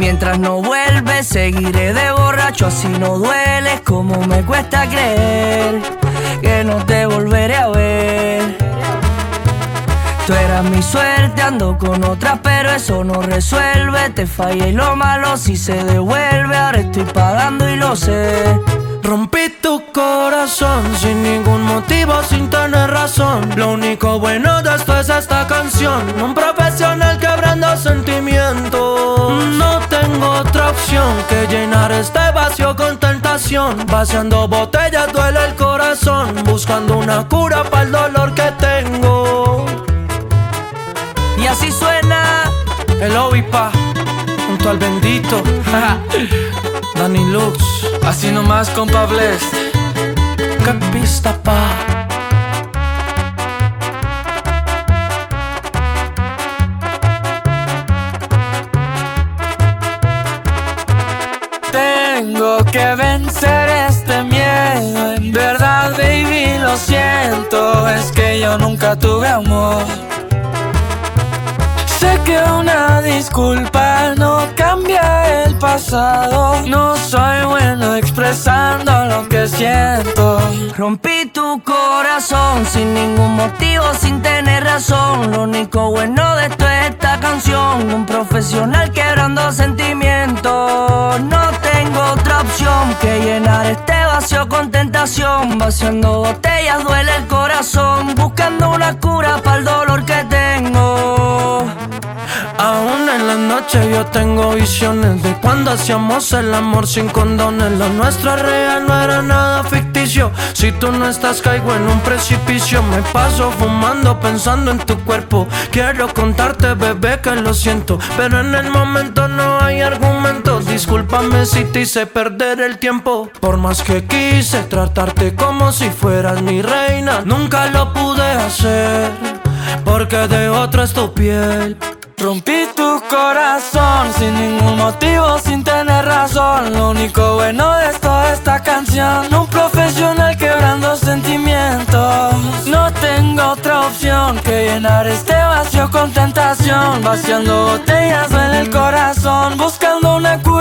mientras no vuelves, seguiré de borracho, así no dueles. Como me cuesta creer que no te volveré a ver. Tú eras mi suerte, ando con otras, pero eso no resuelve. Te fallé y lo malo si se devuelve. Ahora estoy pagando y lo sé. Rompí tu corazón sin ningún motivo, sin tener razón. Lo único bueno de esto es esta canción. Un profesional quebrando sentimientos. No tengo otra opción que llenar este vacío con tentación. Vaciando botellas duele el corazón, buscando una cura para el dolor que tengo. Y así suena el Ovipa junto al bendito Dani Lux. Así nomás, compa Bless. Qué pista, pa. Tengo que vencer este miedo. En verdad, baby, lo siento. Es que yo nunca tuve amor. Sé que una disculpa no cambia el pasado. No soy bueno expresando lo que siento. Rompí tu corazón sin ningún motivo, sin tener razón. Lo único bueno de esto es esta canción. Un profesional quebrando sentimientos. No tengo otra opción que llenar este vacío con tentación. Vaciando botellas duele el corazón, buscando una cura para el dolor que tengo. Aún en la noche yo tengo visiones de cuando hacíamos el amor sin condones. Lo nuestro es real, no era nada ficticio. Si tú no estás caigo en un precipicio. Me paso fumando pensando en tu cuerpo. Quiero contarte, bebé, que lo siento, pero en el momento no hay argumentos. Discúlpame si te hice perder el tiempo. Por más que quise tratarte como si fueras mi reina, nunca lo pude hacer, porque de otro es tu piel. Rompí tu corazón sin ningún motivo, sin tener razón. Lo único bueno de esto es esta canción. Un profesional quebrando sentimientos. No tengo otra opción que llenar este vacío con tentación. Vaciando botellas duele el corazón, buscando una cura